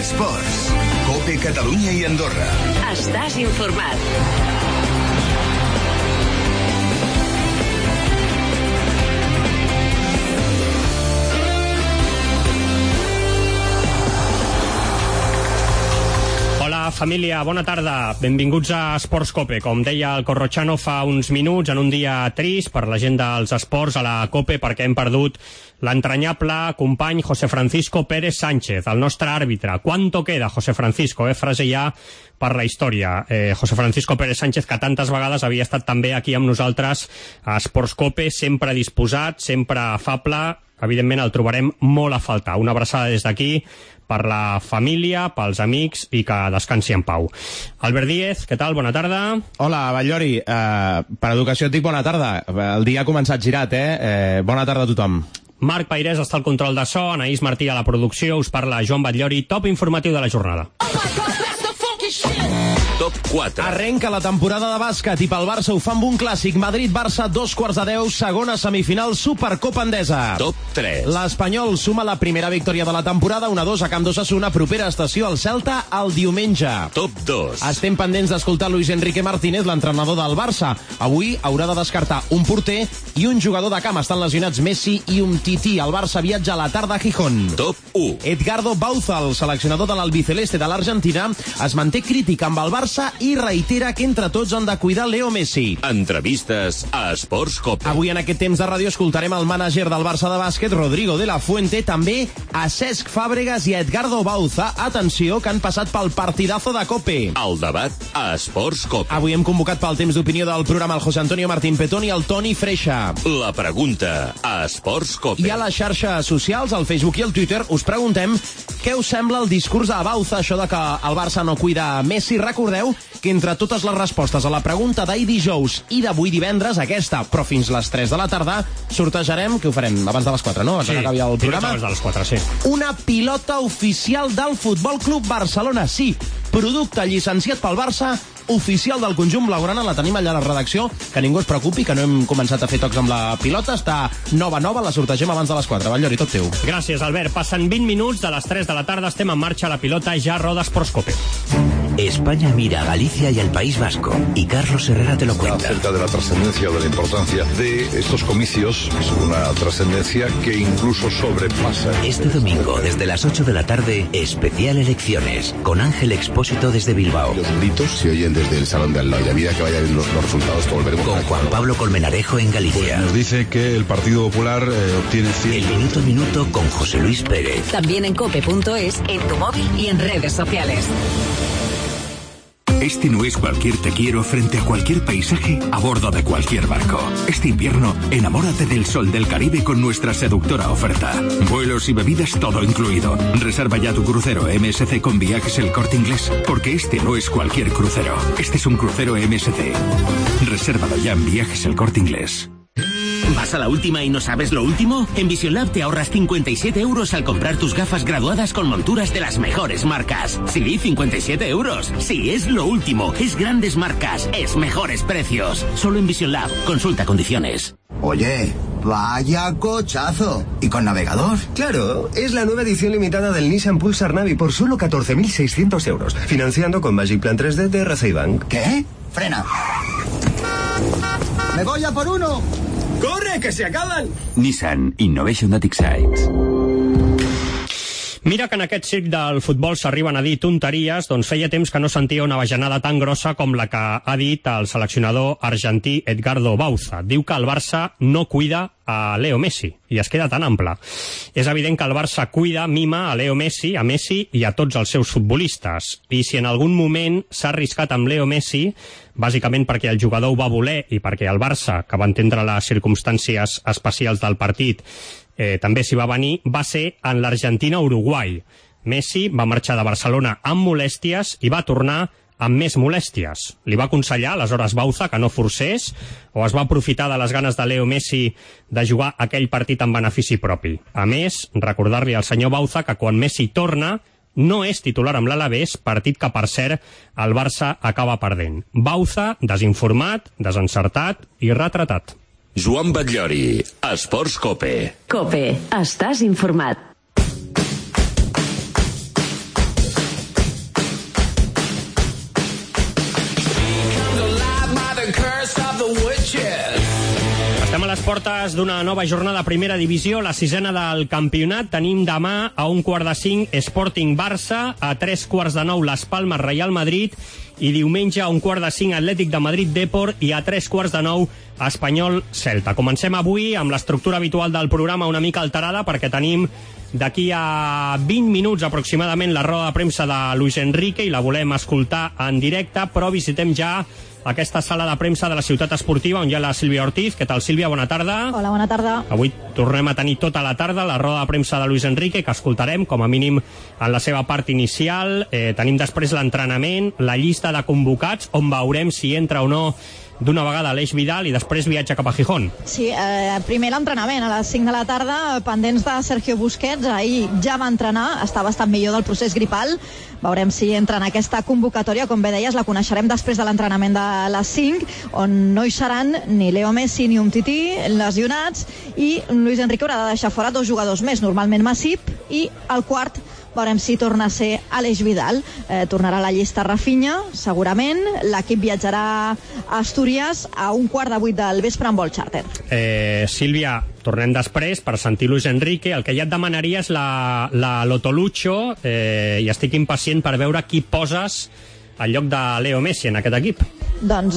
Esports. COPE Catalunya i Andorra. Estàs informat. Hola, família, bona tarda. Benvinguts a Esports COPE. Com deia el Corrochano fa uns minuts, en un dia trist per la gent dels esports a la COPE, perquè hem perdut l'entranyable company José Francisco Pérez Sánchez, el nostre àrbitre. ¿Cuánto queda, José Francisco? Frase ja per la història. José Francisco Pérez Sánchez, que tantes vegades havia estat també aquí amb nosaltres a Esports COPE, sempre disposat, sempre afable. Evidentment el trobarem molt a faltar. Una abraçada des d'aquí per la família, pels amics i que descansi en pau. Albert Díez, què tal? Bona tarda. Hola, Batllori. Per educació et dic bona tarda. El dia ha començat girat, Bona tarda a tothom. Marc Pairés està al control de so, Anaïs Martí a la producció, us parla Joan Batllori, top informatiu de la jornada. Top 4. Arrenca la temporada de bàsquet i pel Barça ho fa amb un clàssic. Madrid-Barça, 2:15, segona semifinal, Supercopa Endesa. Top 3. L'Espanyol suma la primera victòria de la temporada, 1-2 a Camp d'Osasuna, propera estació al Celta el diumenge. Top 2. Estem pendents d'escoltar Luis Enrique Martínez, l'entrenador del Barça. Avui haurà de descartar un porter i un jugador de camp. Estan lesionats Messi i Umtiti. El Barça viatja a la tarda a Gijón. Top 1. Edgardo Bauza, el seleccionador de l'albiceleste de l'Argentina, es manté crític amb el Barça i reitera que entre tots han de cuidar Leo Messi. Entrevistes a Esports COPE. Avui en aquest temps de ràdio escoltarem el mànager del Barça de bàsquet, Rodrigo de la Fuente, també a Cesc Fàbregas i a Edgardo Bauza, atenció, que han passat pel partidazo de COPE. El debat a Esports COPE. Avui hem convocat pel temps d'opinió del programa el José Antonio Martín Petón i el Toni Freixa. La pregunta a Esports COPE. I a les xarxes socials, al Facebook i al Twitter, us preguntem què us sembla el discurs de Bauza, això de que el Barça no cuida Messi. Recordeu que entre totes les respostes a la pregunta d'ahir dijous i d'avui divendres, aquesta, però fins les 3 de la tarda, sortejarem, què ho farem? Abans de les 4, no? Abans que acabi el programa. Abans de les 4, sí. Una pilota oficial del Futbol Club Barcelona, sí. Producte llicenciat pel Barça, oficial del conjunt blaugrana, la tenim allà a la redacció, que ningú es preocupi, que no hem començat a fer tocs amb la pilota, està nova, la sortegem abans de les 4. Batllori, tot teu. Gràcies, Albert. Passen 20 minuts de les 3 de la tarda, estem en marxa, la pilota ja roda Esports COPE. España mira a Galicia y al País Vasco, y Carlos Herrera te lo cuenta. Acerca de la trascendencia o de la importancia de estos comicios, es una trascendencia que incluso sobrepasa. Este domingo, desde las 8 de la tarde, especial elecciones, con Ángel Expósito desde Bilbao. Los gritos se oyen desde el salón de al lado, y a medida que vayan los resultados, que volveremos con Juan Pablo Colmenarejo en Galicia. Pues nos dice que el Partido Popular obtiene 100... El minuto a minuto con José Luis Pérez. También en cope.es, en tu móvil y en redes sociales. Este no es cualquier te quiero frente a cualquier paisaje a bordo de cualquier barco. Este invierno, enamórate del sol del Caribe con nuestra seductora oferta. Vuelos y bebidas todo incluido. Reserva ya tu crucero MSC con Viajes El Corte Inglés, porque este no es cualquier crucero. Este es un crucero MSC. Resérvalo ya en Viajes El Corte Inglés. ¿Vas a la última y no sabes lo último? En Vision Lab te ahorras 57 € al comprar tus gafas graduadas con monturas de las mejores marcas. Sí, 57 €. Sí, es lo último. Es grandes marcas. Es mejores precios. Solo en Vision Lab. Consulta condiciones. Oye, vaya cochazo. ¿Y con navegador? Claro, es la nueva edición limitada del Nissan Pulsar Navi por solo 14.600 €. Financiando con Magic Plan 3D de RCI Bank. ¿Qué? Frena. ¡Me voy a por uno! ¡Corre, que se acaban! Nissan Innovation that excites. Mira que en aquest circ del futbol s'arriben a dir tonteries, doncs feia temps que no sentia una bajanada tan grossa com la que ha dit el seleccionador argentí Edgardo Bauza. Diu que el Barça no cuida a Leo Messi, i es queda tan ample. És evident que el Barça cuida, mima a Leo Messi, a Messi i a tots els seus futbolistes. I si en algun moment s'ha arriscat amb Leo Messi, bàsicament perquè el jugador ho va voler i perquè el Barça, que va entendre les circumstàncies especials del partit, també s'hi va venir, va ser en l'Argentina-Uruguai. Messi va marxar de Barcelona amb molèsties i va tornar amb més molèsties. Li va aconsellar aleshores Bauza que no forcés o es va aprofitar de les ganes de Leo Messi de jugar aquell partit en benefici propi. A més, recordar-li al senyor Bauza que quan Messi torna no és titular amb l'Alavés, partit que, per cert, el Barça acaba perdent. Bauza, desinformat, desencertat i retratat. Joan Batllori, Esports COPE. COPE, estàs informat. portes d'una nova jornada a primera divisió, la sisena del campionat. Tenim demà a 1:45 Sporting Barça, a 3:15 Las Palmas Real Madrid i diumenge a 1:45 Atlètic de Madrid Depor i a 3:15 Espanyol Celta. Comencem avui amb l'estructura habitual del programa una mica alterada perquè tenim d'aquí a 20 minuts aproximadament la roda de premsa de Luis Enrique i la volem escoltar en directe, però visitem ja aquesta sala de premsa de la Ciutat Esportiva on hi ha la Sílvia Ortiz. Què tal, Sílvia? Bona tarda. Hola, bona tarda. Avui tornem a tenir tota la tarda la roda de premsa de Luis Enrique, que escoltarem com a mínim en la seva part inicial. Tenim després l'entrenament, la llista de convocats, on veurem si entra o no d'una vegada Aleix Vidal i després viatge cap a Gijón. Sí, primer l'entrenament a les 5 de la tarda, pendents de Sergio Busquets. Ahir ja va entrenar, està bastant millor del procés gripal. Veurem si entra en aquesta convocatòria. Com bé deies, la coneixerem després de l'entrenament de les 5, on no hi seran ni Leo Messi ni Umtiti lesionats, i Luis Enrique haurà de deixar fora 2 jugadors més, normalment Masip, i el quart veurem si torna a ser Aleix Vidal. Tornarà a la llista Rafinha, segurament. L'equip viatjarà a Astúries a 7:15 del vespre amb vol xàrter. Sílvia, tornem després per sentir Luis Enrique. El que ja et demanaria és la Lotolucho, i estic impacient per veure qui poses al lloc de Leo Messi en aquest equip. Doncs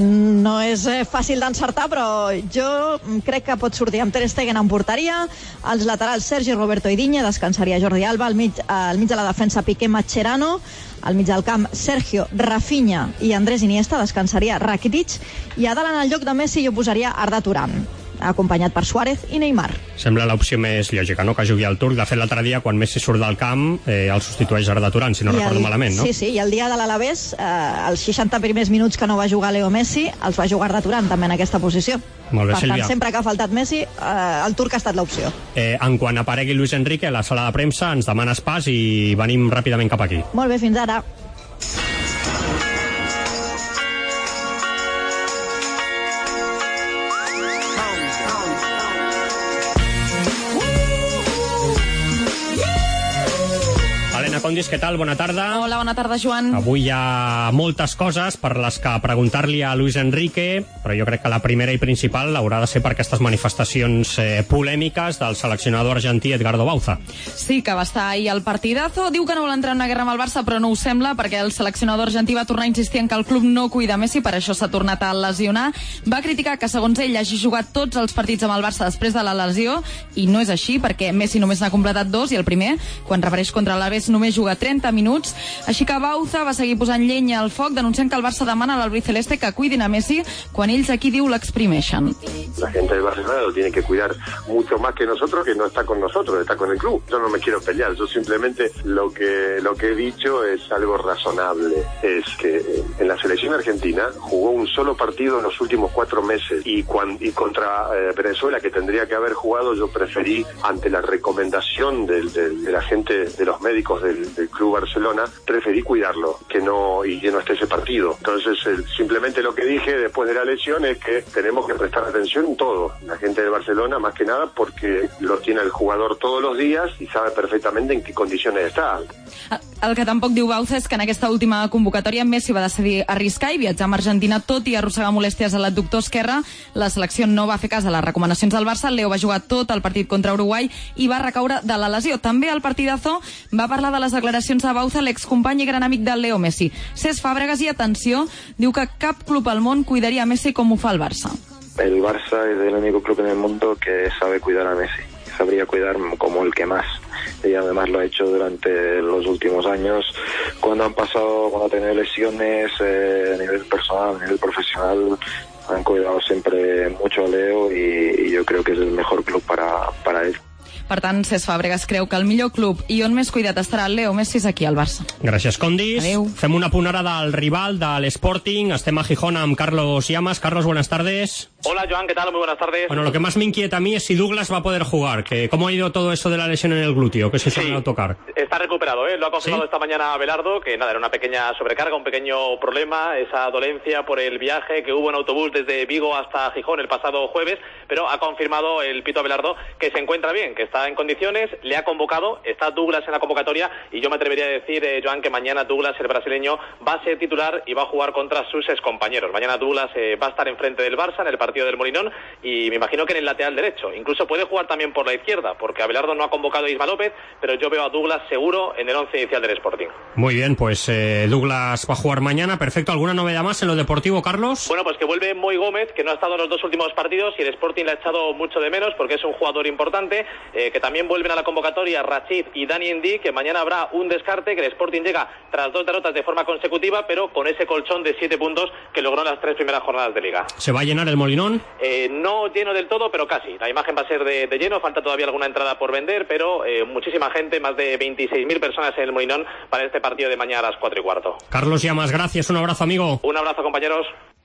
no és fàcil d'encertar, però jo crec que pot sortir amb Ter Stegen en porteria, als laterals Sergi Roberto i Digne, descansaria Jordi Alba, al mig de la defensa Piqué, Mascherano, al mig del camp Sergio, Rafinha i Andrés Iniesta, descansaria Rakitic, i a dalt en el lloc de Messi jo posaria Arda Turan, acompanyat per Suárez i Neymar. Sembla l'opció més lògica, no?, que jugui al turc. De fet, l'altre dia, quan Messi surt del camp, el substitueix Arda Turan, si no recordo malament, no? Sí, i el dia de l'Alavés, els 60 primers minuts que no va jugar Leo Messi, els va jugar Arda Turan també en aquesta posició. Molt bé, per Sílvia. tant, sempre que ha faltat Messi, el turc ha estat l'opció. En quan aparegui Luis Enrique a la sala de premsa, ens demanes pas i venim ràpidament cap aquí. Molt bé, fins ara. Condis, què tal? Bona tarda. Hola, bona tarda, Joan. Avui hi ha moltes coses per les que preguntar-li a Luis Enrique, però jo crec que la primera i principal haurà de ser per aquestes manifestacions polèmiques del seleccionador argentí Edgardo Bauza. Sí, que va estar ahir al partidazo. Diu que no vol entrar en una guerra amb el Barça, però no ho sembla, perquè el seleccionador argentí va tornar a insistir en que el club no cuida Messi, per això s'ha tornat a lesionar. Va criticar que, segons ell, hagi jugat tots els partits amb el Barça després de la lesió, i no és així, perquè Messi només n'ha completat 2, i el primer, quan repareix contra l'Alavés, només juga 30 minuts, així que Bauza va seguir posant llenya al foc, denunciant que el Barça demana a l'albiceleste que cuidin a Messi quan ells aquí, diu, l'exprimeixen. La gente del Barcelona lo tiene que cuidar mucho más que nosotros, que no está con nosotros, está con el club. Yo no me quiero pelear, yo simplemente lo que he dicho es algo razonable, es que en la selección argentina jugó un solo partido en los últimos 4 meses y contra Venezuela, que tendría que haber jugado, yo preferí, ante la recomendación de la gente, de los médicos del Club Barcelona, preferí cuidarlo, que no esté ese partido. Entonces, simplemente lo que dije después de la lesión es que tenemos que prestar atención en todo. La gente de Barcelona, más que nada, porque lo tiene el jugador todos los días y sabe perfectamente en qué condiciones está. El que tampoc diu Bauza és que en aquesta última convocatòria Messi va decidir arriscar i viatjar amb Argentina, tot i arrossegar molèsties a l'adductor esquerre. La selecció no va fer cas de les recomanacions del Barça. Leo va jugar tot el partit contra Uruguai i va recaure de la lesió. També al partidazo va parlar de les declaracions de Bauza, l'excompany i gran amic del Leo Messi. Cesc Fàbregas, i atenció, diu que cap club al món cuidaria a Messi com ho fa el Barça. El Barça es el único club en el mundo que sabe cuidar a Messi. Sabría cuidar como el que más. Y además lo ha hecho durante los últimos años. Cuando ha tenido lesiones a nivel personal, a nivel profesional, han cuidado siempre mucho a Leo y yo creo que es el mejor club para él. Per tant, Cesc Fàbregas creu que el millor club i on més cuidat estarà el Leo Messi és aquí al Barça. Gràcies, Condis. Adeu. Fem una punt ara del rival, de l'Sporting. Estem a Gijón amb Carlos Llamas. Carlos, buenas tardes. Hola, Joan, ¿qué tal? Muy buenas tardes. Bueno, lo que más me inquieta a mí es si Douglas va a poder jugar. ¿Cómo ha ido todo eso de la lesión en el glúteo? Que se suele autocar. Está recuperado, ¿eh? Lo ha confirmado esta mañana Abelardo, que nada, era una pequeña sobrecarga, un pequeño problema, esa dolencia por el viaje que hubo en autobús desde Vigo hasta Gijón el pasado jueves, pero ha confirmado el Pito Abelardo que se encuentra bien, que está está en condiciones, le ha convocado, está Douglas en la convocatoria y yo me atrevería a decir, Joan, que mañana Douglas, el brasileño, va a ser titular y va a jugar contra sus excompañeros. Mañana Douglas va a estar enfrente del Barça en el partido del Molinón y me imagino que en el lateral derecho. Incluso puede jugar también por la izquierda, porque Abelardo no ha convocado a Isma López, pero yo veo a Douglas seguro en el 11 inicial del Sporting. Muy bien, pues Douglas va a jugar mañana. Perfecto. ¿Alguna novedad más en lo deportivo, Carlos? Bueno, pues que vuelve Moi Gómez, que no ha estado en los 2 últimos partidos y el Sporting le ha echado mucho de menos porque es un jugador importante, que también vuelven a la convocatoria Rachid y Dani Ndí, que mañana habrá un descarte, que el Sporting llega tras 2 derrotas de forma consecutiva, pero con ese colchón de 7 puntos que logró en las 3 primeras jornadas de Liga. ¿Se va a llenar el Molinón? No lleno del todo, pero casi. La imagen va a ser de lleno, falta todavía alguna entrada por vender, pero muchísima gente, más de 26.000 personas en el Molinón para este partido de mañana a las 4:15. Carlos Llamas, gracias, un abrazo, amigo. Un abrazo, compañeros.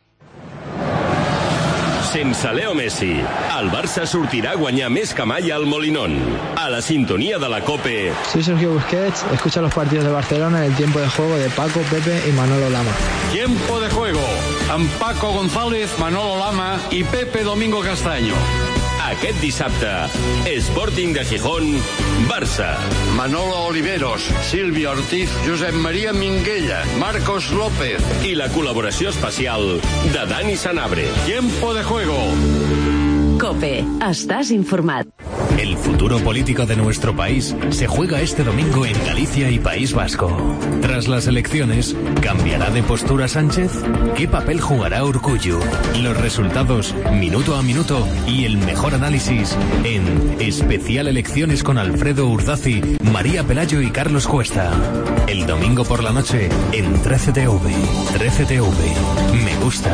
Sense Leo Messi, el Barça sortirà a guanyar més que mai al Molinón. A la sintonia de la COPE. Soy Sergio Busquets, escucha los partidos de Barcelona en el tiempo de juego de Paco, Pepe y Manolo Lama. Tiempo de juego, amb Paco González, Manolo Lama i Pepe Domingo Castaño. Aquest dissabte, Sporting de Gijón, Barça. Manolo Oliveros, Silvio Ortiz, Josep María Minguella, Marcos López. I la col·laboració especial de Dani Sanabria. Tiempo de juego. COPE, estás informat. El futuro político de nuestro país se juega este domingo en Galicia y País Vasco. Tras las elecciones, ¿cambiará de postura Sánchez? ¿Qué papel jugará Urkullu? Los resultados, minuto a minuto, y el mejor análisis en Especial Elecciones con Alfredo Urdazi, María Pelayo y Carlos Cuesta. El domingo por la noche en 13TV. 13TV. Me gusta.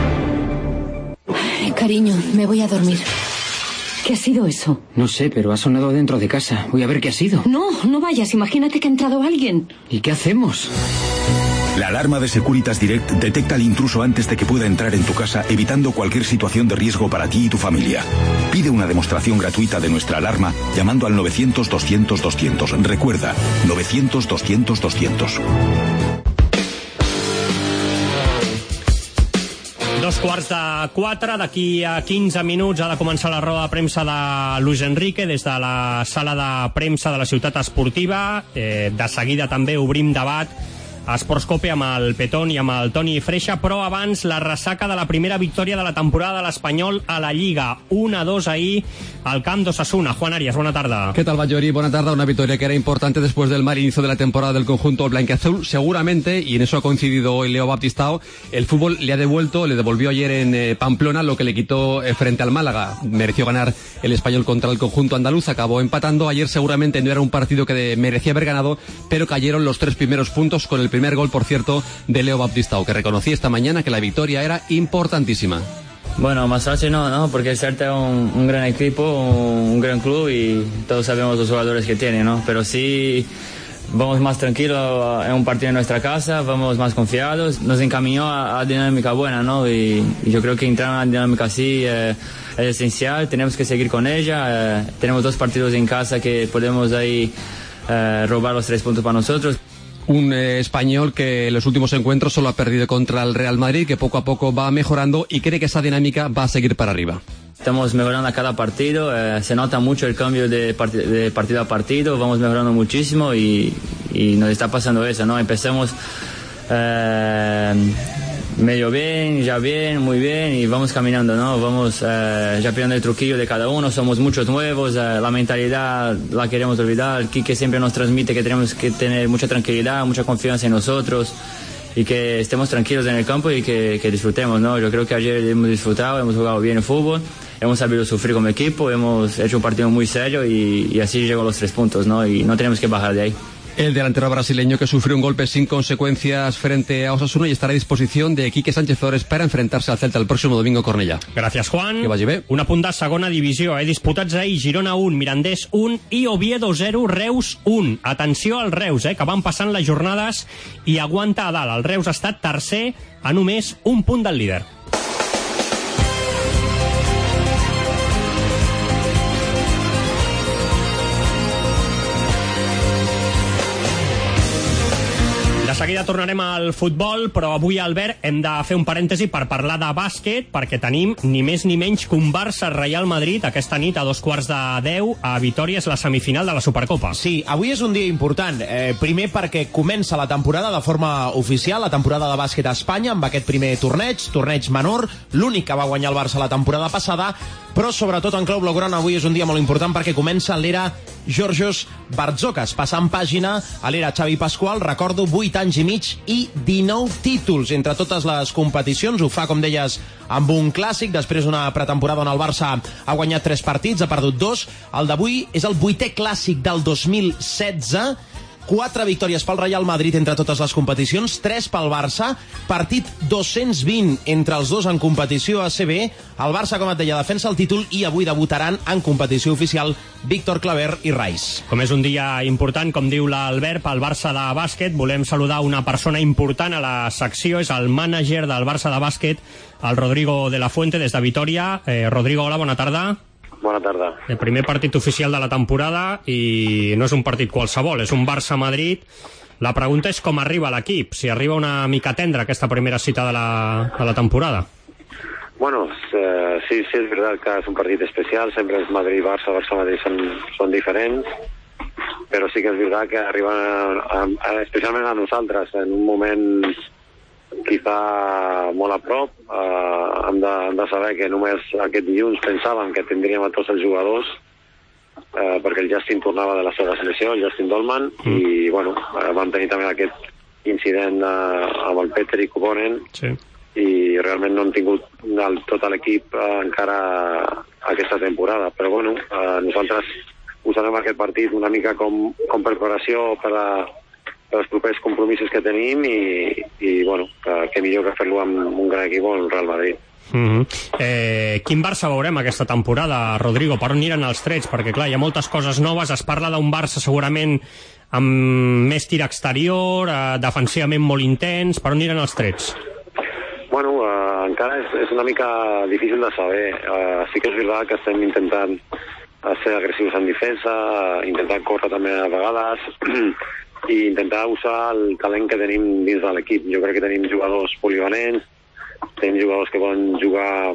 Cariño, me voy a dormir. ¿Qué ha sido eso? No sé, pero ha sonado dentro de casa. Voy a ver qué ha sido. No, no vayas. Imagínate que ha entrado alguien. ¿Y qué hacemos? La alarma de Securitas Direct detecta al intruso antes de que pueda entrar en tu casa, evitando cualquier situación de riesgo para ti y tu familia. Pide una demostración gratuita de nuestra alarma llamando al 900-200-200. Recuerda, 900-200-200. 3:15, d'aquí a 15 minuts ha de començar la roda de premsa de Luis Enrique des de la sala de premsa de la Ciutat Esportiva. De seguida també obrim debat a Esports Cope amb el Petón i amb el Toni Freixa, però abans la ressaca de la primera victòria de la temporada de l'Espanyol a la Lliga. 1-2 ahí al camp d'Osasuna. Juan Arias, buena tarde. ¿Qué tal, Bayori? Buena tarde. Una victoria que era importante después del mal inicio de la temporada del conjunto blanquiazul. Seguramente, y en eso ha coincidido hoy Leo Baptistao, el fútbol le devolvió ayer en Pamplona lo que le quitó frente al Málaga. Mereció ganar el Español contra el conjunto andaluz, acabó empatando. Ayer seguramente no era un partido que merecía haber ganado, pero cayeron los 3 primeros puntos con el primer gol, por cierto, de Leo Baptistao, que reconocía esta mañana que la victoria era importantísima. Bueno, más fácil no, porque el Celta es un gran equipo, un gran club y todos sabemos los jugadores que tiene, ¿no? Pero sí vamos más tranquilos en un partido en nuestra casa, vamos más confiados, nos encaminó a dinámica buena, ¿no? Y yo creo que entrar en una dinámica así es esencial, tenemos que seguir con ella, tenemos 2 partidos en casa que podemos ahí robar los 3 puntos para nosotros. Un español que en los últimos encuentros solo ha perdido contra el Real Madrid, que poco a poco va mejorando y cree que esa dinámica va a seguir para arriba. Estamos mejorando a cada partido, se nota mucho el cambio de partido a partido, vamos mejorando muchísimo y nos está pasando eso, ¿no? Empezamos medio bien, ya bien, muy bien y vamos caminando, ¿no? Vamos ya pillando el truquillo de cada uno, somos muchos nuevos, la mentalidad la queremos olvidar, Quique siempre nos transmite que tenemos que tener mucha tranquilidad, mucha confianza en nosotros y que estemos tranquilos en el campo y que disfrutemos, ¿no? Yo creo que ayer hemos disfrutado, hemos jugado bien el fútbol, hemos sabido sufrir como equipo, hemos hecho un partido muy serio y así llegó los 3 puntos, ¿no? Y no tenemos que bajar de ahí. El delantero brasileño que sufrió un golpe sin consecuencias frente a Osasuna y estará a disposición de Quique Sánchez Flores para enfrentarse al Celta el próximo domingo a Cornellà. Gràcies, Juan. Que vagi bé. Un apunt de segona divisió. Disputats ahir Girona 1, Mirandés 1 i Oviedo 0, Reus 1. Atenció al Reus, que van passant les jornades i aguanta a dalt. El Reus ha estat tercer a només un punt del líder. seguida tornarem al futbol, però avui, Albert, hem de fer un parèntesi per parlar de bàsquet, perquè tenim ni més ni menys que un Barça-Real Madrid aquesta nit a 9:45 a Vitòria, és la semifinal de la Supercopa. Sí, avui és un dia important. Primer perquè comença la temporada de forma oficial, la temporada de bàsquet a Espanya, amb aquest primer torneig menor, l'únic que va guanyar el Barça la temporada passada, però sobretot en clau blaugrana avui és un dia molt important perquè comença l'era Georgios Bartzokas, passant pàgina a l'era Xavi Pasqual, recordo 8 anys i mig i 19 títols entre totes les competicions. Ho fa, com deies, amb un clàssic, després d'una pretemporada on el Barça ha guanyat 3 partits, ha perdut 2. El d'avui és el 8è clàssic del 2016, 4 victòries pel Real Madrid entre totes les competicions, 3 pel Barça, partit 220 entre els dos en competició ACB. El Barça, com et deia, defensa el títol i avui debutaran en competició oficial Víctor Claver i Rice. Com és un dia important, com diu l'Albert, pel Barça de bàsquet, volem saludar una persona important a la secció, és el mànager del Barça de bàsquet, el Rodrigo de la Fuente, des de Vitòria. Rodrigo, hola, bona tarda. Bona tarda. El primer partit oficial de la temporada i no és un partit qualsevol, és un Barça-Madrid. La pregunta és com arriba l'equip, si arriba una mica tendre aquesta primera cita de la temporada. Bueno, sí, és veritat que és un partit especial, sempre és Madrid-Barça, Barça-Madrid són diferents, però sí que és veritat que arriben, especialment a nosaltres, en un moment quizá molt a prop. Hem de saber que només aquest dilluns pensàvem que tindríem a tots els jugadors, perquè el Justin tornava de la seva selecció, el Justin Dolman, i bueno, vam tenir també aquest incident amb el Peter i Kubonen, i realment no hem tingut tot l'equip encara aquesta temporada, però bueno, nosaltres usarem aquest partit una mica com preparació per els propers compromisos que tenim i bueno, que millor que fer-lo amb un gran equip com el Real Madrid. Quin Barça veurem aquesta temporada, Rodrigo? Per on aniran els trets? Perquè clar, hi ha moltes coses noves, es parla d'un Barça segurament amb més tir exterior, defensivament molt intens. Per on aniran els trets? Bueno, encara és una mica difícil de saber. Sí que és veritat que estem intentant ser agressius en defensa, intentant córrer també a vegades i intentar usar el talent que tenim dins de l'equip. Jo crec que tenim jugadors polivalents, tenim jugadors que poden jugar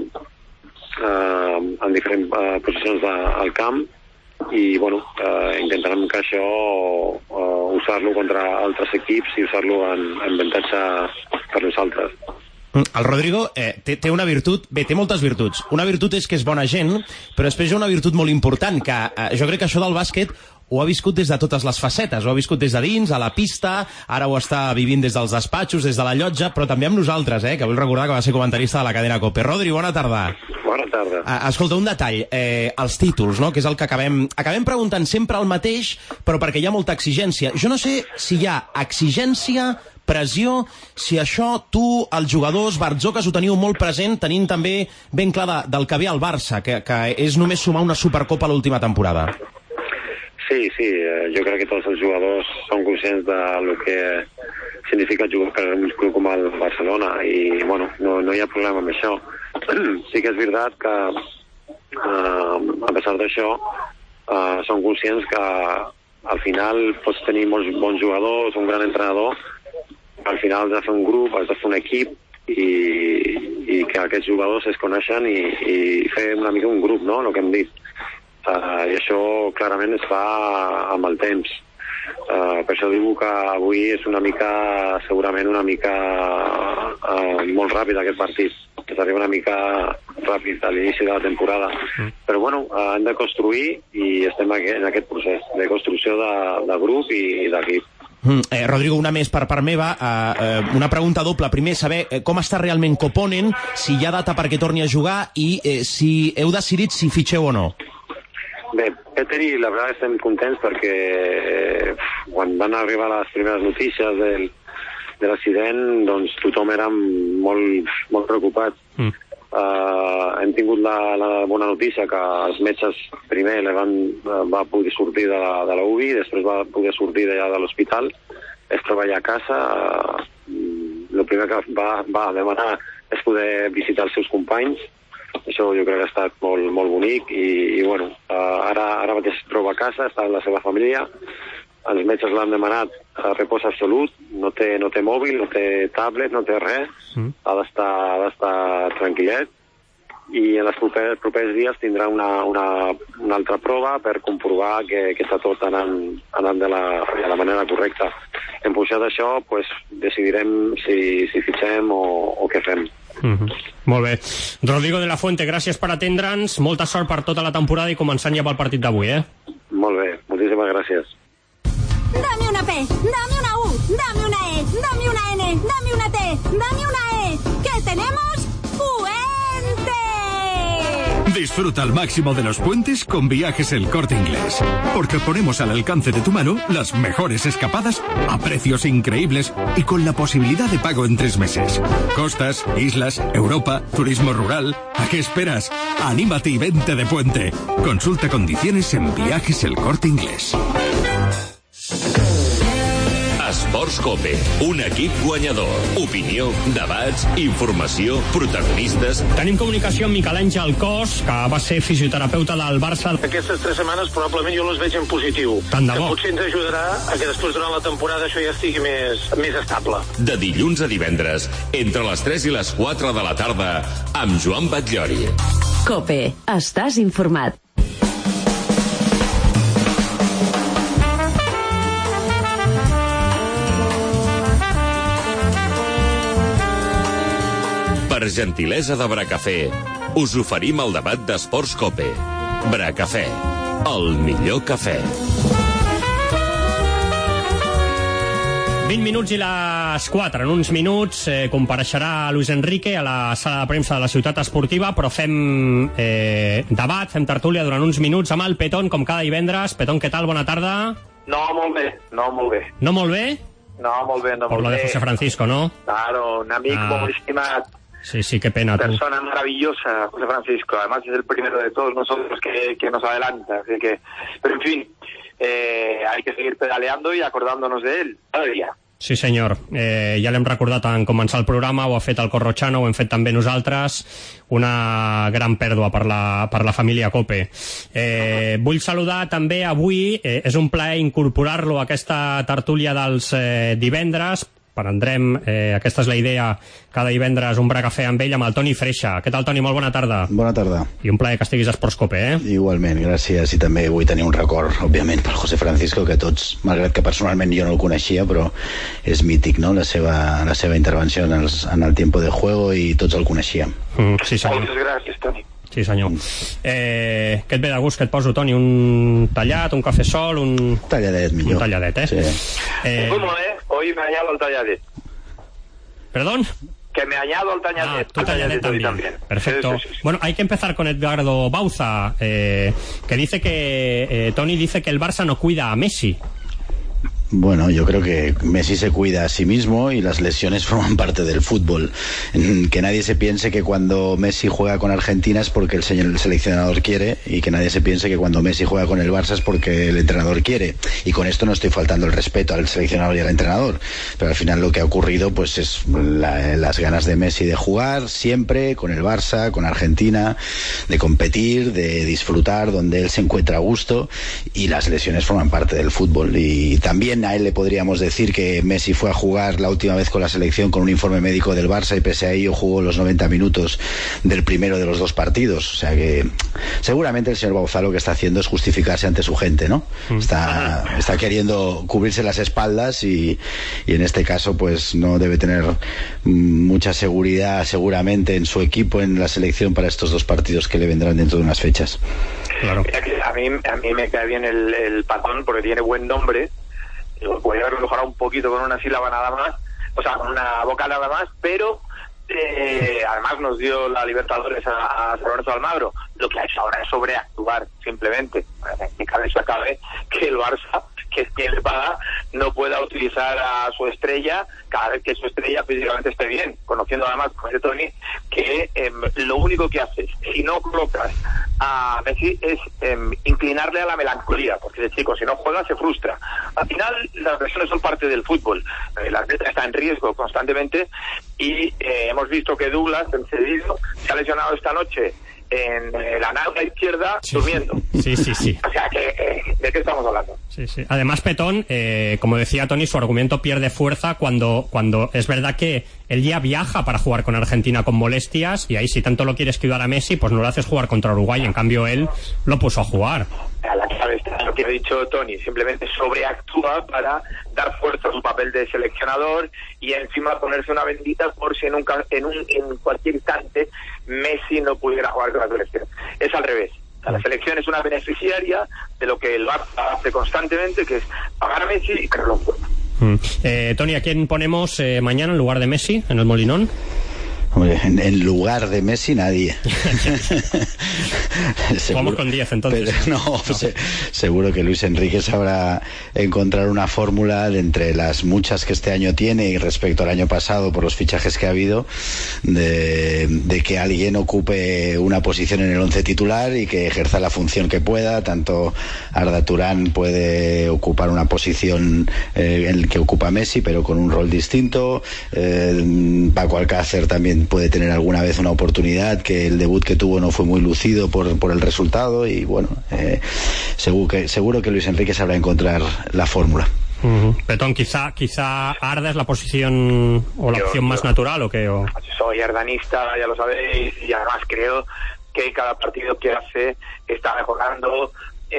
en diferents posicions del camp i bueno, intentarem que això usar-lo contra altres equips i usar-lo en avantatge per nosaltres. El Rodrigo té una virtut, té moltes virtuts. Una virtut és que és bona gent, però després hi ha una virtut molt important, que jo crec que això del bàsquet ho ha viscut des de totes les facetes, ho ha viscut des de dins, a la pista, ara ho està vivint des dels despatxos, des de la llotja, però també amb nosaltres, que vull recordar que va ser comentarista de la cadena COPE. Rodri, bona tarda. Bona tarda. Escolta, un detall, els títols, no?, que és el que acabem preguntant sempre el mateix, però perquè hi ha molta exigència. Jo no sé si hi ha exigència, pressió, si això tu, els jugadors, Bartzokas, ho teniu molt present, tenint també ben clar del que ve al Barça, que és només sumar una Supercopa a l'última temporada. Sí, jo crec que tots els jugadors són conscients del que significa jugar per un club com el Barcelona i, bueno, no hi ha problema amb això. Sí que és veritat que, a pesar d'això, són conscients que al final pots tenir molts bons jugadors, un gran entrenador, al final has de fer un grup, has de fer un equip i que aquests jugadors es coneixen i fer una mica un grup, no?, el que hem dit. I això clarament es fa amb el temps. Per això dic que avui és segurament una mica molt ràpid aquest partit. Arriba una mica ràpid a l'inici de la temporada. Però bueno, hem de construir i estem en aquest procés de construcció de grup i d'equip. Rodrigo, una més per part meva, una pregunta doble. Primer, saber com està realment Koponen, si hi ha data perquè torni a jugar i si heu decidit si fitxeu o no. Bé, Peter i la veritat estem contents perquè quan van arribar les primeres notícies de l'accident, doncs tothom era molt preocupat. Hem tingut la bona notícia que els metges primer va poder sortir de la UBI, després va poder sortir d'allà de l'hospital, es troba allà a casa. El primer que va demanar és poder visitar els seus companys. Això jo crec que ha estat molt bonic i bueno, ara mateix es troba a casa, està amb la seva família els metges l'han demanat repòs absolut, no té mòbil, no té tablet, no té res, ha d'estar tranquil·let, i en els propers dies tindrà una altra prova per comprovar que està tot anant de la manera correcta. En funció d'això, pues, decidirem si fitxem o què fem. Molt bé. Rodrigo de la Fuente, gràcies per atendre'ns, molta sort per tota la temporada i començant ja pel partit d'avui, Molt bé, moltíssimes gràcies. Dame una P, dame una U, dame una E, dame una N, dame una T, dame una E. ¿Qué tenemos? ¡Puente! Disfruta al máximo de los puentes con Viajes El Corte Inglés. Porque ponemos al alcance de tu mano las mejores escapadas a precios increíbles y con la posibilidad de pago en 3 meses. Costas, islas, Europa, turismo rural. ¿A qué esperas? Anímate y vente de puente. Consulta condiciones en Viajes El Corte Inglés. Esports Cope, un equip guanyador. Opinió, debats, informació, protagonistes. Tenim comunicació amb Miquel Àngel Cos, que va ser fisioterapeuta del Barça. Aquestes 3 setmanes probablement jo les veig en positiu. Tant de bo. Que potser ens ajudarà a que després durant la temporada això ja estigui més estable. De dilluns a divendres, entre les 3 i les 4 de la tarda, amb Joan Batllori. Cope, estàs informat. Per gentilesa de Bracafé, us oferim el debat d'Esports Cope. Bracafé, el millor cafè. 20 minuts i les 4. En uns minuts compareixerà Luis Enrique a la sala de premsa de la Ciutat Esportiva, però fem debat, fem tertúlia durant uns minuts amb el Petón, com cada divendres. Petón, què tal? Bona tarda. No, molt bé. No molt bé? No, molt bé. Por lo de José Francisco, ¿no? Claro, un amigo muy estimado. Sí, qué pena. Persona maravillosa, José Francisco. Además es el primero de todos nosotros que nos adelanta. Así que, pero en fin, hay que seguir pedaleando y acordándonos de él cada día. Sí, senyor. Ja l'hem recordat en començar el programa, ho ha fet el Corrochano, ho hem fet també nosaltres. Una gran pèrdua per la família Cope. Vull saludar també avui, és un plaer incorporar-lo a aquesta tertúlia dels divendres. Prendrem, aquesta és la idea, cada divendres un bracafè amb ell, amb el Toni Freixa. Què tal, Toni? Molt bona tarda. Bona tarda. I un plaer que estiguis a Esports Cope, Igualment, gràcies. I també vull tenir un record, òbviament, pel José Francisco, que tots, malgrat que personalment jo no el coneixia, però és mític, no?, la seva intervenció en el tiempo de juego, i tots el coneixíem. Sí, senyor. Moltes gràcies, Toni. Sí, senyor. Què et ve de gust que et poso, Toni? Un tallat, un cafè sol, un... Talladet, millor. Un talladet, Sí. Hoy me añado al talladet. ¿Perdón? Que me añado al talladet. Tu talladet también. Perfecto. Sí. Bueno, hay que empezar con Edgardo Bauza, que dice que... Toni dice que el Barça no cuida a Messi. Bueno, yo creo que Messi se cuida a sí mismo y las lesiones forman parte del fútbol. Que nadie se piense que cuando Messi juega con Argentina es porque el seleccionador quiere, y que nadie se piense que cuando Messi juega con el Barça es porque el entrenador quiere. Y con esto no estoy faltando el respeto al seleccionador y al entrenador, pero al final lo que ha ocurrido pues es las ganas de Messi de jugar siempre con el Barça, con Argentina, de competir, de disfrutar donde él se encuentra a gusto, y las lesiones forman parte del fútbol. Y también a él le podríamos decir que Messi fue a jugar la última vez con la selección con un informe médico del Barça, y pese a ello jugó los 90 minutos del primero de los 2 partidos. O sea que seguramente el señor Bauza lo que está haciendo es justificarse ante su gente, ¿no? Está queriendo cubrirse las espaldas, y en este caso pues no debe tener mucha seguridad seguramente en su equipo, en la selección, para estos 2 partidos que le vendrán dentro de unas fechas. Claro. A mí me cae bien el Patón porque tiene buen nombre. Podría haberlo mejorado un poquito con una sílaba nada más, o sea, con una vocal nada más, pero además nos dio la Libertadores a San Lorenzo de Almagro. Lo que ha hecho ahora es sobreactuar, simplemente. En cabeza cabe que el Barça, que es quien le paga, no pueda utilizar a su estrella cada vez que su estrella físicamente esté bien, conociendo además, como dice Toni, que lo único que haces, si no colocas a Messi, es inclinarle a la melancolía, porque ese chico, si no juega, se frustra. Al final, las lesiones son parte del fútbol. El atleta está en riesgo constantemente, y hemos visto que Douglas, en cedido, se ha lesionado esta noche en la nalga izquierda durmiendo. Sí. O sea, ¿de qué estamos hablando? Sí. Además, Petón, como decía Tony, su argumento pierde fuerza cuando es verdad que él ya viaja para jugar con Argentina con molestias, y ahí si tanto lo quieres cuidar a Messi, pues no lo haces jugar contra Uruguay. En cambio, él lo puso a jugar. A la clave está lo que ha dicho Tony, simplemente sobreactúa para dar fuerza a su papel de seleccionador y encima ponerse una bendita por si en cualquier instante Messi no pudiera jugar con la selección. Es al revés. La selección es una beneficiaria de lo que el Barça hace constantemente, que es pagar a Messi y crearlo en juego. Tony, ¿a quién ponemos mañana en lugar de Messi en el Molinón? Hombre, en lugar de Messi nadie. Vamos con 10 entonces. Pero seguro que Luis Enrique sabrá encontrar una fórmula de entre las muchas que este año tiene y respecto al año pasado por los fichajes que ha habido, de que alguien ocupe una posición en el 11 titular y que ejerza la función que pueda. Tanto Arda Turán puede ocupar una posición en la que ocupa Messi, pero con un rol distinto. Paco Alcácer también puede tener alguna vez una oportunidad, que el debut que tuvo no fue muy lucido por el resultado, y bueno, seguro que Luis Enrique sabrá encontrar la fórmula. Petón, quizá Arda es la posición o la opción más natural, ¿o qué? Soy ardanista, ya lo sabéis, y además creo que cada partido que hace está mejorando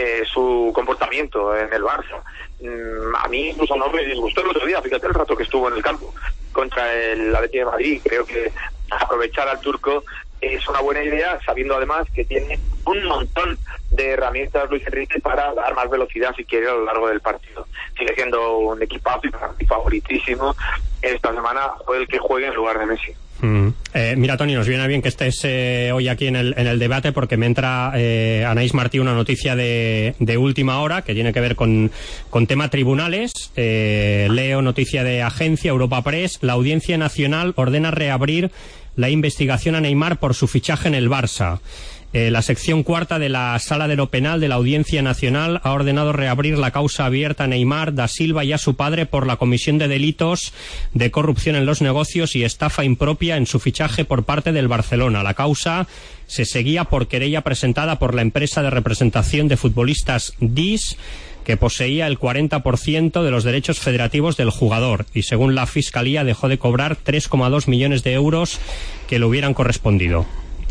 su comportamiento en el Barça. A mí incluso no me disgustó el otro día, fíjate el rato que estuvo en el campo contra el Atleti de Madrid. Creo que aprovechar al turco es una buena idea, sabiendo además que tiene un montón de herramientas Luis Enrique para dar más velocidad si quiere a lo largo del partido. Sigue siendo un equipazo y favoritísimo esta semana el que juegue en lugar de Messi. Mira, Tony, nos viene bien que estés hoy aquí en el debate, porque me entra Anaís Martí una noticia de última hora que tiene que ver con tema tribunales. Leo noticia de Agencia Europa Press: la Audiencia Nacional ordena reabrir la investigación a Neymar por su fichaje en el Barça. La sección cuarta de la Sala de lo Penal de la Audiencia Nacional ha ordenado reabrir la causa abierta a Neymar da Silva y a su padre por la comisión de delitos de corrupción en los negocios y estafa impropia en su fichaje por parte del Barcelona. La causa se seguía por querella presentada por la empresa de representación de futbolistas DIS, que poseía el 40% de los derechos federativos del jugador, y según la Fiscalía dejó de cobrar 3,2 millones de euros que le hubieran correspondido.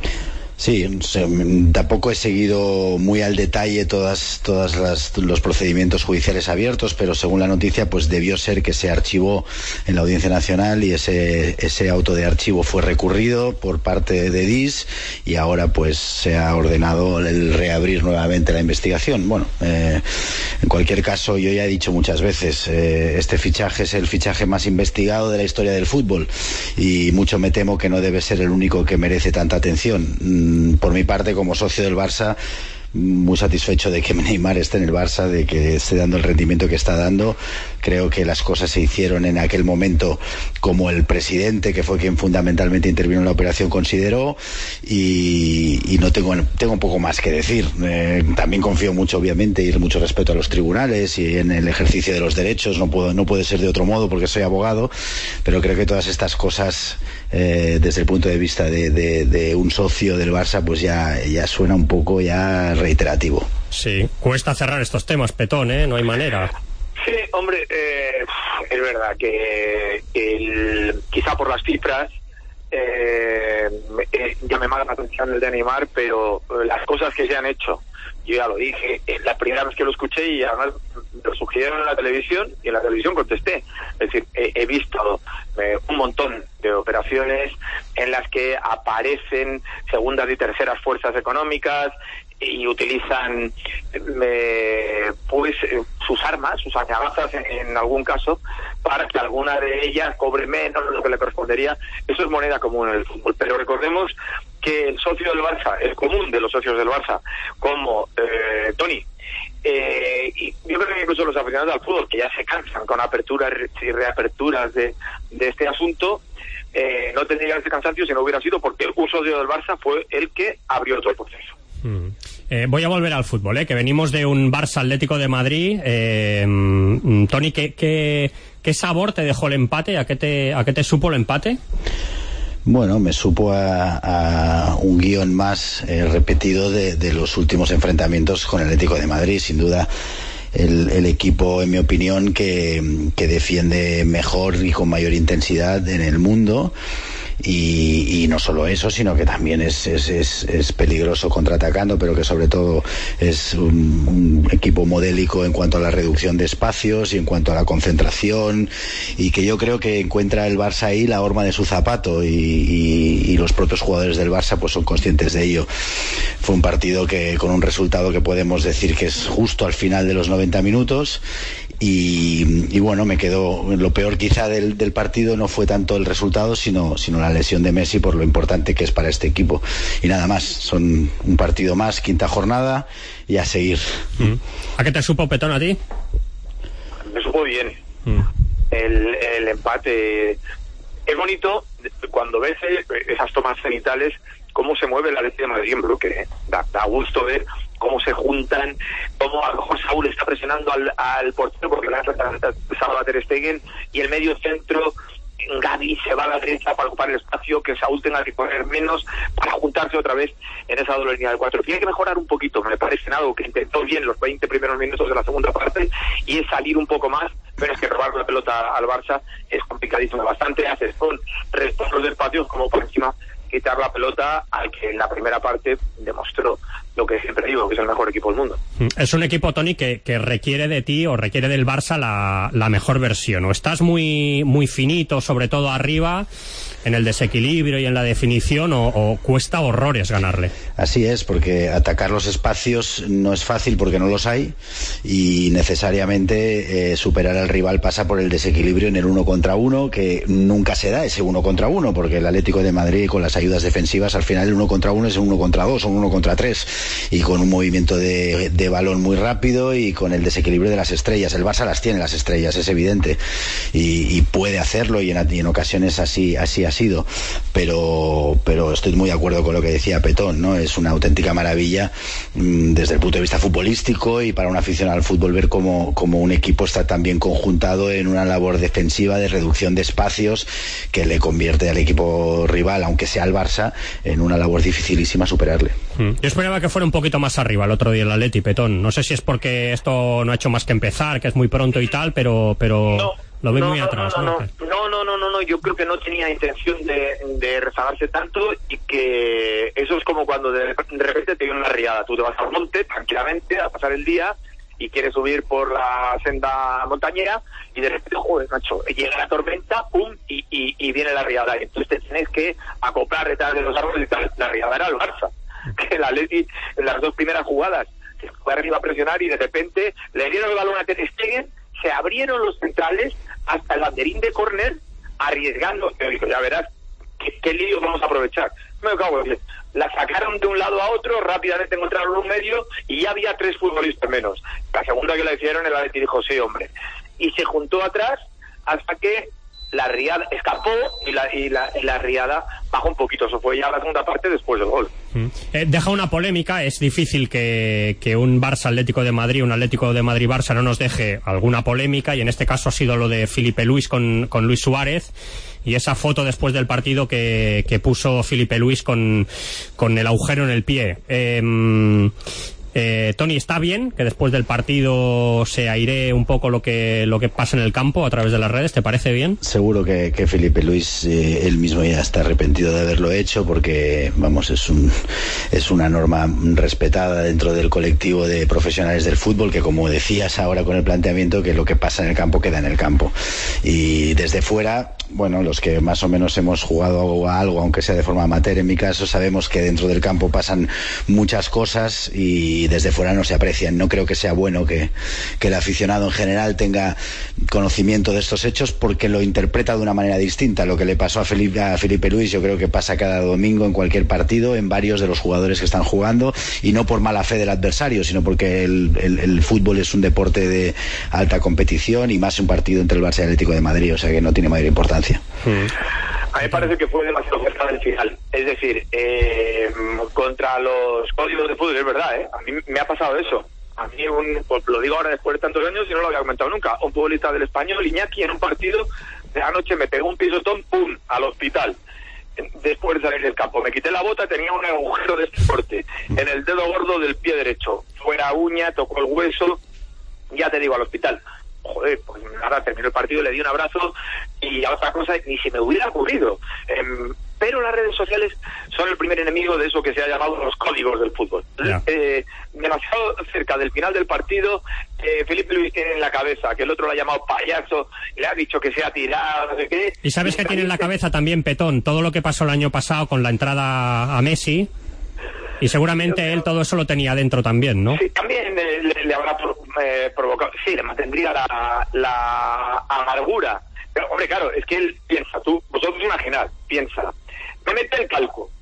Sí, tampoco he seguido muy al detalle todos los procedimientos judiciales abiertos, pero según la noticia, pues debió ser que se archivó en la Audiencia Nacional y ese auto de archivo fue recurrido por parte de DIS, y ahora pues se ha ordenado el reabrir nuevamente la investigación. Bueno, en cualquier caso, yo ya he dicho muchas veces, este fichaje es el fichaje más investigado de la historia del fútbol, y mucho me temo que no debe ser el único que merece tanta atención. Por mi parte, como socio del Barça, muy satisfecho de que Neymar esté en el Barça, de que esté dando el rendimiento que está dando. Creo que las cosas se hicieron en aquel momento como el presidente, que fue quien fundamentalmente intervino en la operación, consideró, y no tengo un poco más que decir. También confío mucho, obviamente, y mucho respeto a los tribunales y en el ejercicio de los derechos. No puede ser de otro modo porque soy abogado, pero creo que todas estas cosas, desde el punto de vista de un socio del Barça, pues ya suena un poco ya reiterativo. Sí, cuesta cerrar estos temas, Petón, no hay manera. Sí, hombre, es verdad que quizá por las cifras llame más la atención el de Neymar, pero las cosas que se han hecho, yo ya lo dije, la primera vez que lo escuché, y además lo sugirieron en la televisión, y en la televisión contesté. Es decir, he visto un montón de operaciones en las que aparecen segundas y terceras fuerzas económicas y utilizan pues sus armas, sus añagazas en algún caso, para que alguna de ellas cobre menos de lo que le correspondería. Eso es moneda común en el fútbol. Pero recordemos que el socio del Barça, el común de los socios del Barça, como Tony, y yo creo que incluso los aficionados al fútbol, que ya se cansan con aperturas y reaperturas de este asunto, no tendría ese cansancio si no hubiera sido porque un socio del Barça fue el que abrió todo el proceso. Voy a volver al fútbol, que venimos de un Barça Atlético de Madrid. Tony, ¿qué sabor te dejó el empate? ¿A qué te supo el empate? Bueno, me supo a un guión más repetido de los últimos enfrentamientos con el Atlético de Madrid. Sin duda el equipo, en mi opinión, que defiende mejor y con mayor intensidad en el mundo. Y no solo eso, sino que también es peligroso contraatacando, pero que sobre todo es un equipo modélico en cuanto a la reducción de espacios y en cuanto a la concentración, y que yo creo que encuentra el Barça ahí la horma de su zapato, y los propios jugadores del Barça pues son conscientes de ello. Fue un partido que con un resultado que podemos decir que es justo al final de los 90 minutos. Y bueno, me quedó lo peor quizá del partido no fue tanto el resultado, sino la lesión de Messi, por lo importante que es para este equipo. Y nada más, son un partido más, quinta jornada, y a seguir. ¿A qué te supo, Petón, a ti? Me supo bien. El empate es bonito cuando ves esas tomas cenitales, cómo se mueve la Atlético de Madrid en bloque. Da gusto ver cómo se juntan, cómo a lo mejor Saúl está presionando al portero porque le ha salvado a Ter Stegen, y el medio centro, Gavi se va a la derecha para ocupar el espacio, que Saúl tenga que correr menos para juntarse otra vez en esa doble línea del 4. Tiene que mejorar un poquito, me parece, en algo que intentó bien los 20 primeros minutos de la segunda parte, y es salir un poco más, pero es que robar la pelota al Barça es complicadísimo. Bastante haces con restos de espacios como por encima quitar la pelota al que en la primera parte demostró lo que siempre digo, que es el mejor equipo del mundo. Es un equipo, Toni, que requiere de ti o requiere del Barça la mejor versión. O estás muy finito, sobre todo arriba, en el desequilibrio y en la definición, o cuesta horrores ganarle. Así es, porque atacar los espacios no es fácil porque no los hay, y necesariamente superar al rival pasa por el desequilibrio en el 1 contra 1, que nunca se da ese 1 contra 1, porque el Atlético de Madrid con las ayudas defensivas al final el 1 contra 1 es un 1 contra 2 o un 1 contra 3, y con un movimiento de balón muy rápido y con el desequilibrio de las estrellas. El Barça las tiene, las estrellas, es evidente, y puede hacerlo, y en ocasiones así ha sido, pero estoy muy de acuerdo con lo que decía Petón, ¿no? Es una auténtica maravilla desde el punto de vista futbolístico, y para un aficionado al fútbol ver cómo un equipo está tan bien conjuntado en una labor defensiva de reducción de espacios que le convierte al equipo rival, aunque sea el Barça, en una labor dificilísima superarle. Yo esperaba que fuera un poquito más arriba el otro día el Atleti, Petón. No sé si es porque esto no ha hecho más que empezar, que es muy pronto y tal, pero no, lo veo muy atrás. No, yo creo que no tenía intención de rezagarse tanto, y que eso es como cuando de repente te viene una riada. Tú te vas al monte tranquilamente a pasar el día y quieres subir por la senda montañera, y de repente, joder, macho, llega la tormenta, pum, y viene la riada. Y entonces te tienes que acoplar detrás de los árboles y tal. La riada era el Barça, que el Atleti en las dos primeras jugadas se fue arriba a presionar, y de repente le dieron el balón a Ter Stegen, se abrieron los centrales hasta el banderín de córner, arriesgando. Yo digo, ya verás qué lío vamos a aprovechar. Me cago en Dios. La sacaron de un lado a otro, rápidamente encontraron un medio, y ya había 3 futbolistas menos. La segunda que la hicieron, el Atleti dijo, sí, hombre. Y se juntó atrás hasta que la riada escapó, y la riada bajó un poquito. Eso fue ya la segunda parte después del gol. Deja una polémica. Es difícil que un Barça Atlético de Madrid, un Atlético de Madrid Barça no nos deje alguna polémica, y en este caso ha sido lo de Filipe Luis con Luis Suárez, y esa foto después del partido que puso Filipe Luis con el agujero en el pie. Toni, ¿está bien que después del partido se airee un poco lo que pasa en el campo a través de las redes? ¿Te parece bien? Seguro que Filipe Luis él mismo ya está arrepentido de haberlo hecho, porque vamos, es una norma respetada dentro del colectivo de profesionales del fútbol, que, como decías ahora con el planteamiento, que lo que pasa en el campo queda en el campo, y desde fuera, bueno, los que más o menos hemos jugado a algo, aunque sea de forma amateur en mi caso, sabemos que dentro del campo pasan muchas cosas y desde fuera no se aprecian. No creo que sea bueno que el aficionado en general tenga conocimiento de estos hechos, porque lo interpreta de una manera distinta. Lo que le pasó a Filipe Luis, yo creo que pasa cada domingo en cualquier partido, en varios de los jugadores que están jugando, y no por mala fe del adversario, sino porque el fútbol es un deporte de alta competición, y más un partido entre el Barça y el Atlético de Madrid, o sea que no tiene mayor importancia. A mí me parece que fue demasiado cerca del final. Es decir, contra los códigos de fútbol, es verdad, a mí me ha pasado eso. A mí, pues lo digo ahora después de tantos años y no lo había comentado nunca, un futbolista del Español, Iñaki, en un partido de anoche me pegó un pisotón, ¡pum!, al hospital. después de salir del campo. Me quité la bota, tenía un agujero de deporte en el dedo gordo del pie derecho. Fuera uña, tocó el hueso, ya te digo, al hospital. Joder, pues nada, terminó el partido, le di un abrazo y a otra cosa ni se me hubiera ocurrido. Pero las redes sociales son el primer enemigo de eso que se ha llamado los códigos del fútbol. Demasiado cerca del final del partido, Felipe Luis tiene en la cabeza que el otro lo ha llamado payaso, le ha dicho que se ha tirado, no sé qué. Y sabes que tiene en la cabeza también, Petón, todo lo que pasó el año pasado con la entrada a Messi, y seguramente él todo eso lo tenía dentro también, ¿no? Sí, también le habrá provocado, sí, le mantendría la amargura. Pero, hombre, claro, es que él piensa, vosotros imaginad, piensa, me mete el calco,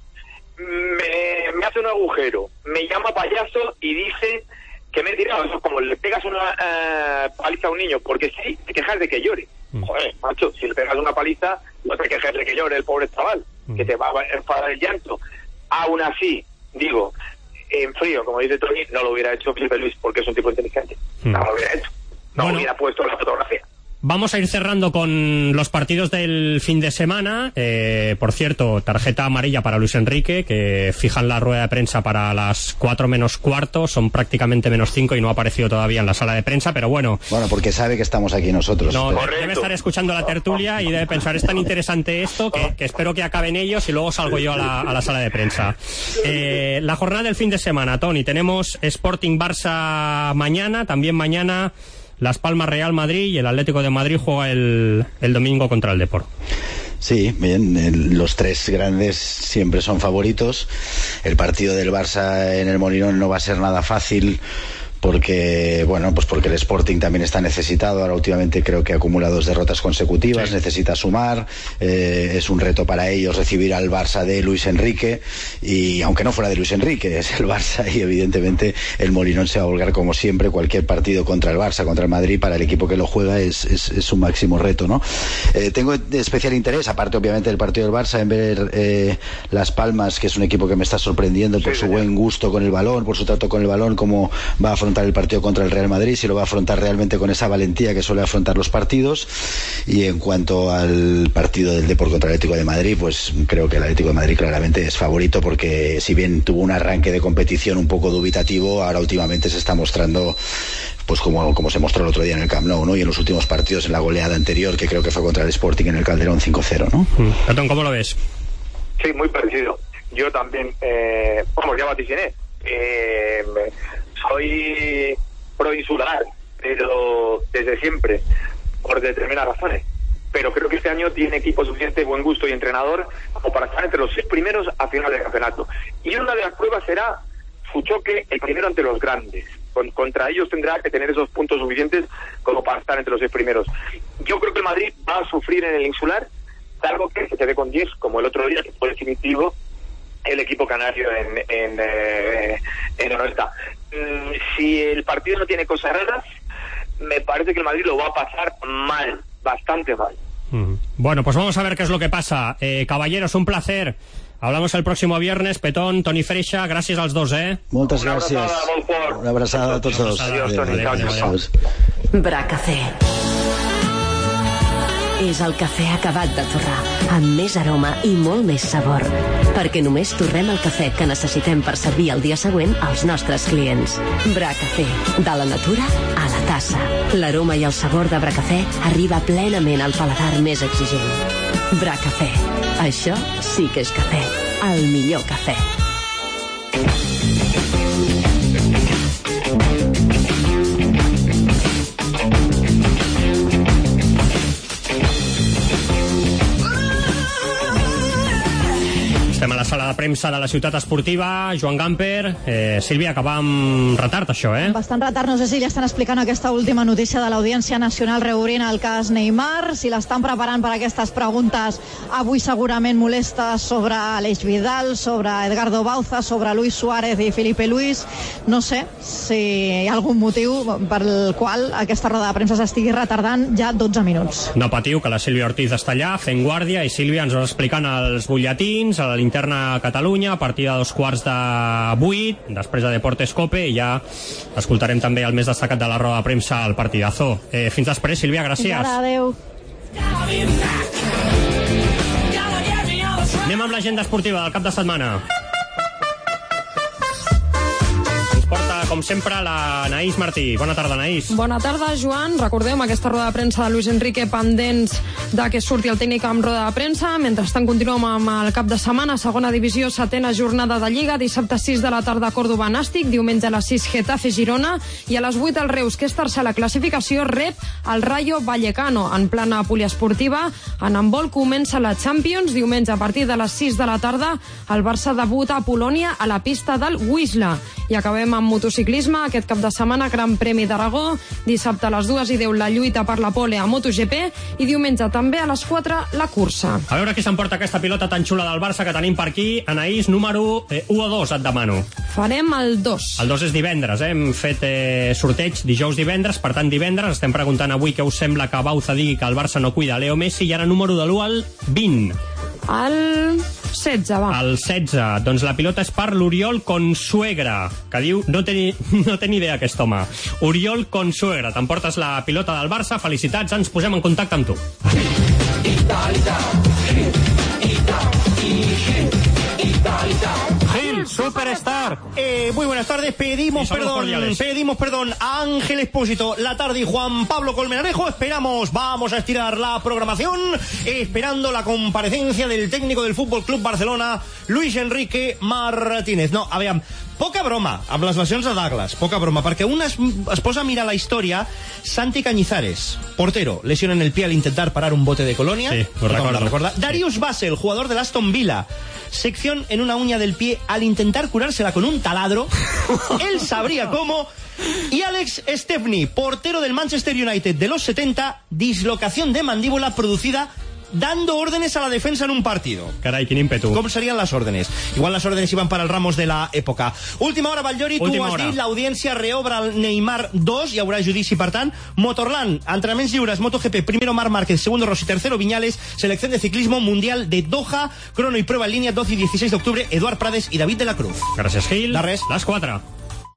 me hace un agujero, me llama payaso y dice que me he tirado. Eso es como le pegas una paliza a un niño, porque sí, te quejas de que llore. Joder, macho, si le pegas una paliza, no te quejes de que llore el pobre chaval, que te va a enfadar el llanto. Aún así, digo, en frío, como dice Tony, no lo hubiera hecho Felipe Luis porque es un tipo inteligente. No lo hubiera hecho. No hubiera puesto la fotografía. Vamos a ir cerrando con los partidos del fin de semana. Por cierto, tarjeta amarilla para Luis Enrique, que fijan la rueda de prensa para las 4 menos cuarto, son prácticamente menos 5 y no ha aparecido todavía en la sala de prensa, pero bueno. Bueno, porque sabe que estamos aquí nosotros. No, debe estar escuchando la tertulia y debe pensar, es tan interesante esto que espero que acaben ellos y luego salgo yo a la sala de prensa. La jornada del fin de semana, Tony, tenemos Sporting Barça mañana, también mañana Las Palmas Real Madrid, y el Atlético de Madrid juega el domingo contra el Depor. Sí, bien, los tres grandes siempre son favoritos. El partido del Barça en el Molinón no va a ser nada fácil, porque porque el Sporting también está necesitado. Ahora últimamente creo que acumula 2 derrotas consecutivas, necesita sumar, es un reto para ellos recibir al Barça de Luis Enrique, y aunque no fuera de Luis Enrique, es el Barça, y evidentemente el Molinón se va a volcar como siempre. Cualquier partido contra el Barça, contra el Madrid, para el equipo que lo juega es un máximo reto, ¿no? Tengo especial interés, aparte obviamente del partido del Barça, en ver Las Palmas, que es un equipo que me está sorprendiendo por su buen gusto con el balón, por su trato con el balón, cómo va a afrontar el partido contra el Real Madrid, si lo va a afrontar realmente con esa valentía que suele afrontar los partidos. Y en cuanto al partido del Depor contra el Atlético de Madrid, pues creo que el Atlético de Madrid claramente es favorito, porque si bien tuvo un arranque de competición un poco dubitativo, ahora últimamente se está mostrando pues como se mostró el otro día en el Camp Nou, ¿no? Y en los últimos partidos, en la goleada anterior, que creo que fue contra el Sporting en el Calderón 5-0, ¿no? Petón, ¿cómo lo ves? Sí, muy parecido. Yo también, ya vaticiné. Soy proinsular, pero desde siempre, por determinadas razones. Pero creo que este año tiene equipo suficiente, buen gusto y entrenador como para estar entre los 6 primeros a final del campeonato. Y una de las pruebas será su choque, el primero ante los grandes. Contra ellos tendrá que tener esos puntos suficientes como para estar entre los 6 primeros. Yo creo que el Madrid va a sufrir en el insular, salvo que se quede con 10, como el otro día, que fue definitivo el equipo canario en Anoeta. Si el partido no tiene cosas raras, me parece que el Madrid lo va a pasar mal, bastante mal. Bueno, pues vamos a ver qué es lo que pasa. Caballeros, un placer. Hablamos el próximo viernes. Petón, Toni Freixa, gràcies als dos, Moltes gràcies. Una abraçada a tots dos. Adiós, Toni. Adiós. Bracafé. És el cafè acabat de torrar, amb més aroma i molt més sabor, perquè només torrem el cafè que necessitem per servir el dia següent als nostres clients. Bracafé, de la natura a la tassa. L'aroma i el sabor de Bracafé arriba plenament al paladar més exigent. Bracafé, això sí que és cafè, el millor cafè. Estem a la sala de premsa de la ciutat esportiva. Joan Gamper, Sílvia, que va amb retard, això, Bastant retard, no sé si ja estan explicant aquesta última notícia de l'Audiència Nacional reobrint el cas Neymar, si l'estan preparant per aquestes preguntes avui segurament molestes sobre Aleix Vidal, sobre Edgardo Bauza, sobre Luis Suárez i Felipe Luis. No sé si hi ha algun motiu pel qual aquesta roda de premsa s'estigui retardant ja 12 minuts. No patiu, que la Sílvia Ortiz està allà fent guàrdia, i Sílvia ens va explicant els butlletins, a l'interna Catalunya, a partir de 7:45, després de Deportes Cope, i ja escoltarem també el més destacat de la roda de premsa al partidazo. Fins després, Sílvia, gràcies. Fins ara, adeu. Anem amb l'agenda esportiva del cap de setmana. Porta, com sempre, l'Anaïs Martí. Bona tarda, Anaïs. Bona tarda, Joan. Recordem aquesta roda de premsa de Luis Enrique pendents de que surti el tècnic amb roda de premsa. Mentrestant continuem amb el cap de setmana. Segona divisió, setena jornada de Lliga. Dissabte 6 de la tarda, Córdoba Nàstic. Diumenge a les 6, Getafe Girona. I a les 8 el Reus, que és tercer a la classificació, rep el Rayo Vallecano. En plana poliesportiva, en handbol comença la Champions. Diumenge a partir de les 6 de la tarda, el Barça debuta a Polònia a la pista del Wisla. I acabem amb motociclisme. Aquest cap de setmana, Gran Premi d'Aragó. Dissabte a les 2:10 la lluita per la pole a MotoGP. I diumenge també a les 4 la cursa. A veure qui s'emporta aquesta pilota tan xula del Barça que tenim per aquí. Anaïs, número 1 o 2 et demano. Farem el 2. El 2 és divendres, Hem fet sorteig dijous divendres, per tant divendres estem preguntant avui què us sembla que Bauza digui que el Barça no cuida Leo Messi, i ara número de l'1 al 20. El 16, va. El 16. Doncs la pilota és per l'Oriol Consuegra, que diu no té ni idea aquest home. Oriol Consuegra, t'emportes la pilota del Barça. Felicitats, ens posem en contacte amb tu. Gil, Superstar. Muy buenas tardes. Pedimos perdón a Ángel Expósito, La Tarde y Juan Pablo Colmenarejo. Vamos a estirar la programación, esperando la comparecencia del técnico del Fútbol Club Barcelona, Luis Enrique Martínez. No, a veure, poca broma amb les lesions de Douglas, poca broma, perquè un es posa a mirar la història. Santi Cañizares, portero, lesión en el pie al intentar parar un bote de Colonia. Sí, lo recuerdo. Darius Vassell, jugador del Aston Villa, sección en una uña del pie al intentar curársela con un taladro. Él sabría cómo. Y Alex Stepney, portero del Manchester United de los 70, dislocación de mandíbula producida dando órdenes a la defensa en un partido. Carai, quin ímpetu. Com serien les órdenes? Igual les órdenes iban para el Ramos de la època. Última hora, Batllori, tu has dit, l'audiència reobre el Neymar 2, hi haurà judici, per tant. Motorland, entrenaments lliures, MotoGP, primero Marc Márquez, segundo Rossi, tercero Viñales, selección de ciclismo mundial de Doha, crono y prueba en línea 12 y 16 de octubre, Eduard Prades y David de la Cruz. Gràcies, Gil. De res. Les 4.